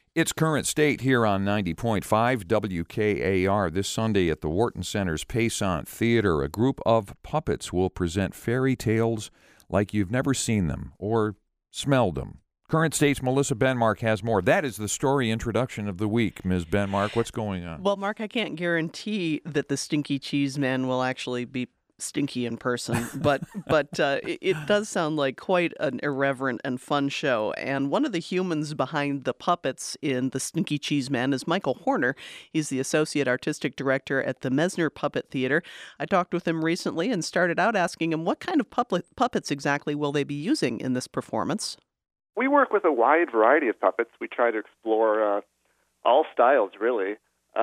It's Current State here on 90.5 WKAR. This Sunday at the Wharton Center's Paysant Theater, a group of puppets will present fairy tales like you've never seen them or smelled them. Current State's Melissa Benmark has more. That is the story introduction of the week. Ms. Benmark, what's going on? Well, Mark, I can't guarantee that the Stinky Cheese Man will actually be stinky in person, but it does sound like quite an irreverent and fun show. And one of the humans behind the puppets in the Stinky Cheese Man is Michael Horner. He's the associate artistic director at the Messner Puppet Theater. I talked with him recently and started out asking him what kind of puppets exactly will they be using in this performance. We work with a wide variety of puppets. We try to explore all styles, really.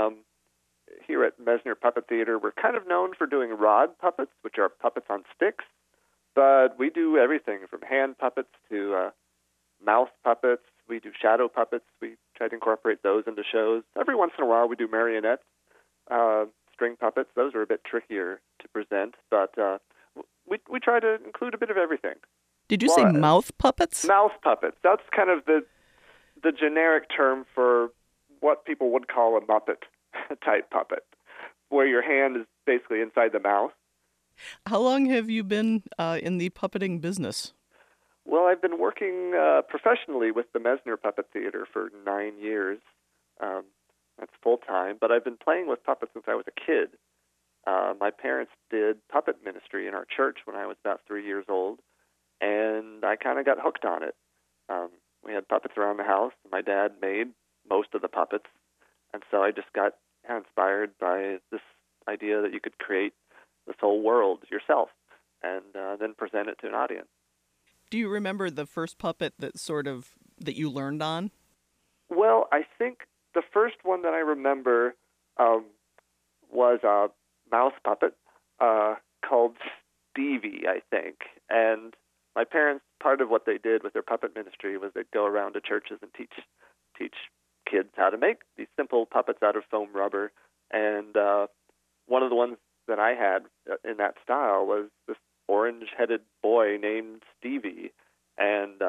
Here at Messner Puppet Theater, we're kind of known for doing rod puppets, which are puppets on sticks, but we do everything from hand puppets to mouth puppets. We do shadow puppets. We try to incorporate those into shows. Every once in a while, we do marionettes, string puppets. Those are a bit trickier to present, but we try to include a bit of everything. Did you say mouth puppets? Mouth puppets. That's kind of the generic term for what people would call a Muppet type puppet, where your hand is basically inside the mouth. How long have you been in the puppeting business? Well, I've been working professionally with the Messner Puppet Theater for 9 years. That's full-time, but I've been playing with puppets since I was a kid. My parents did puppet ministry in our church when I was about 3 years old, and I kind of got hooked on it. We had puppets around the house. My dad made most of the puppets, and so I just got inspired by this idea that you could create this whole world yourself and then present it to an audience. Do you remember the first puppet that you learned on? Well, I think the first one that I remember was a mouse puppet called Stevie, I think. And my parents, part of what they did with their puppet ministry was they'd go around to churches and teach kids how to make these simple puppets out of foam rubber. And one of the ones that I had in that style was this orange-headed boy named Stevie. And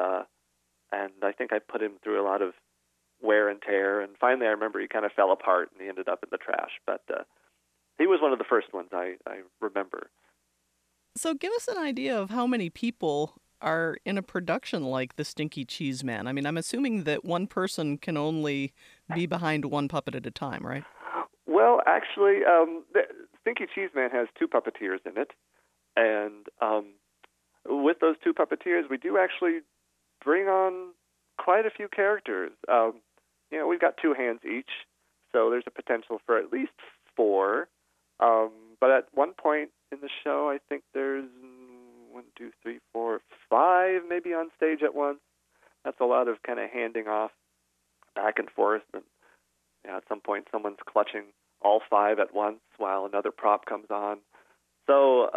I think I put him through a lot of wear and tear. And finally, I remember he kind of fell apart and he ended up in the trash. But he was one of the first ones I remember. So give us an idea of how many people are in a production like The Stinky Cheese Man. I mean, I'm assuming that one person can only be behind one puppet at a time, right? Well, actually, the Stinky Cheese Man has 2 puppeteers in it. And with those 2 puppeteers, we do actually bring on quite a few characters. We've got 2 hands each, so there's a potential for at least 4. But at one point in the show, I think there's 1, 2, 3, 4, 5 maybe on stage at once. That's a lot of kind of handing off back and forth. And at some point, someone's clutching all 5 at once while another prop comes on. So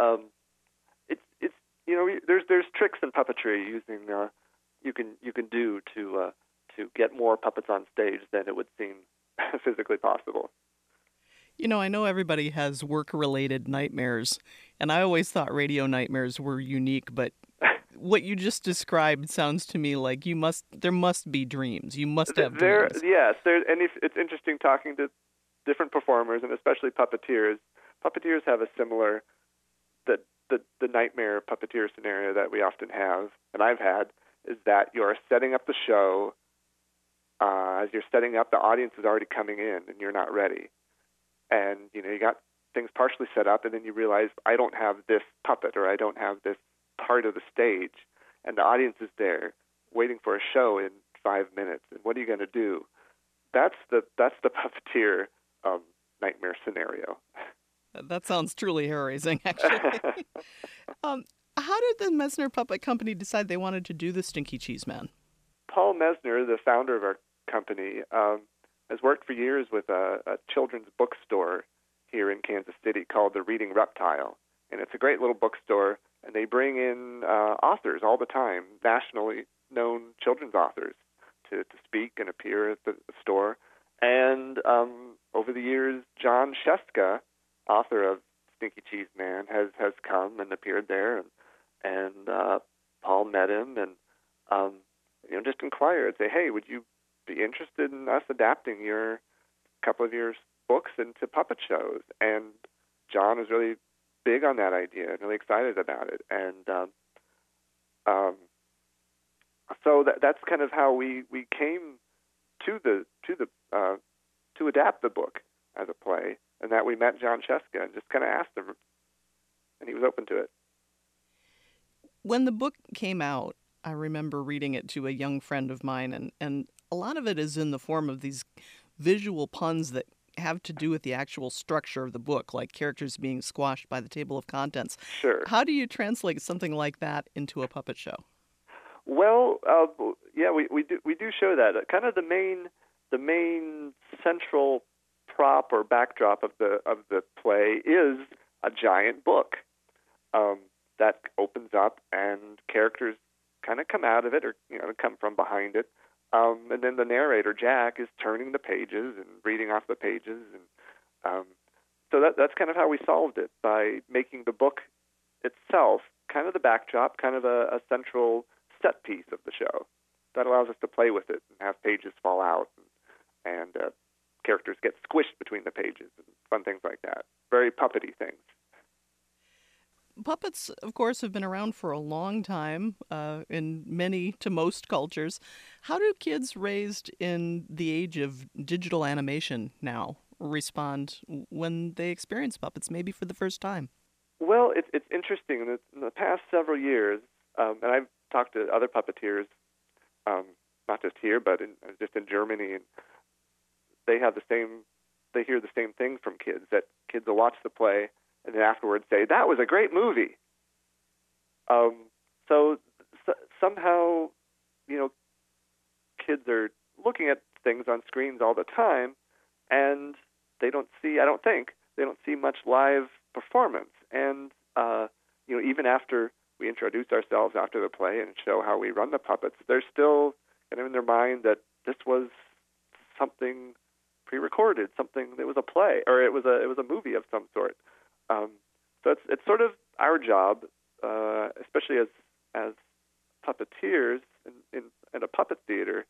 there's tricks in puppetry using you can do to get more puppets on stage than it would seem physically possible. I know everybody has work-related nightmares, and I always thought radio nightmares were unique, but what you just described sounds to me like there must be dreams. You must have dreams. Yes, it's interesting talking to different performers, and especially puppeteers. Puppeteers have a similar, the nightmare puppeteer scenario that we often have, and I've had, is that you're setting up the show. As you're setting up, the audience is already coming in, and you're not ready. And, you got things partially set up, and then you realize, I don't have this puppet, or I don't have this part of the stage, and the audience is there waiting for a show in 5 minutes. And what are you going to do? That's the puppeteer nightmare scenario. That sounds truly hair-raising, actually. How did the Messner Puppet Company decide they wanted to do the Stinky Cheese Man? Paul Messner, the founder of our company, has worked for years with a children's bookstore here in Kansas City called the Reading Reptile. And it's a great little bookstore, and they bring in authors all the time, nationally known children's authors, to speak and appear at the store. And over the years, John Sheska, author of Stinky Cheese Man, has come and appeared there. And Paul met him and just inquired, say, hey, would you be interested in us adapting your couple of your books into puppet shows. And John was really big on that idea and really excited about it. And so that's kind of how we came to adapt the book as a play, and that we met John Cheska and just kind of asked him, and he was open to it. When the book came out, I remember reading it to a young friend of mine, and a lot of it is in the form of these visual puns that have to do with the actual structure of the book, like characters being squashed by the table of contents. Sure. How do you translate something like that into a puppet show? Well, yeah, we do show that. Kind of the main central prop or backdrop of the play is a giant book that opens up, and characters kind of come out of it, or come from behind it, and then the narrator Jack is turning the pages and reading off the pages, and so that's kind of how we solved it, by making the book itself kind of the backdrop, kind of a central set piece of the show that allows us to play with it and have pages fall out, and characters get squished between the pages and fun things like that. Very puppety things. Puppets, of course, have been around for a long time in many to most cultures. How do kids raised in the age of digital animation now respond when they experience puppets, maybe for the first time? Well, it's interesting. In the past several years, and I've talked to other puppeteers, not just here, but just in Germany, and they hear the same thing from kids, that kids will watch the play and then afterwards say, "That was a great movie." So somehow, kids are looking at things on screens all the time, and I don't think they don't see much live performance. And even after we introduce ourselves after the play and show how we run the puppets, they're still kind of in their mind that this was something pre-recorded, something that was a play, or it was a movie of some sort. So it's sort of our job, especially as puppeteers in a puppet theater,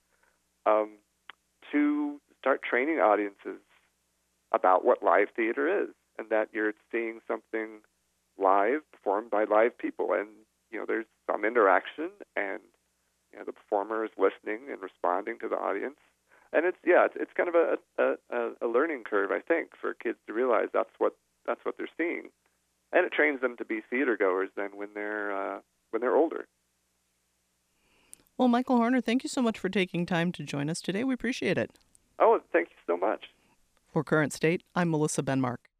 to start training audiences about what live theater is, and that you're seeing something live performed by live people, and there's some interaction, and the performer is listening and responding to the audience, and it's kind of a learning curve, I think, for kids to realize that's what they're seeing, and it trains them to be theater goers then when they're older. Well, Michael Horner, thank you so much for taking time to join us today. We appreciate it. Oh, thank you so much. For Current State, I'm Melissa Benmark.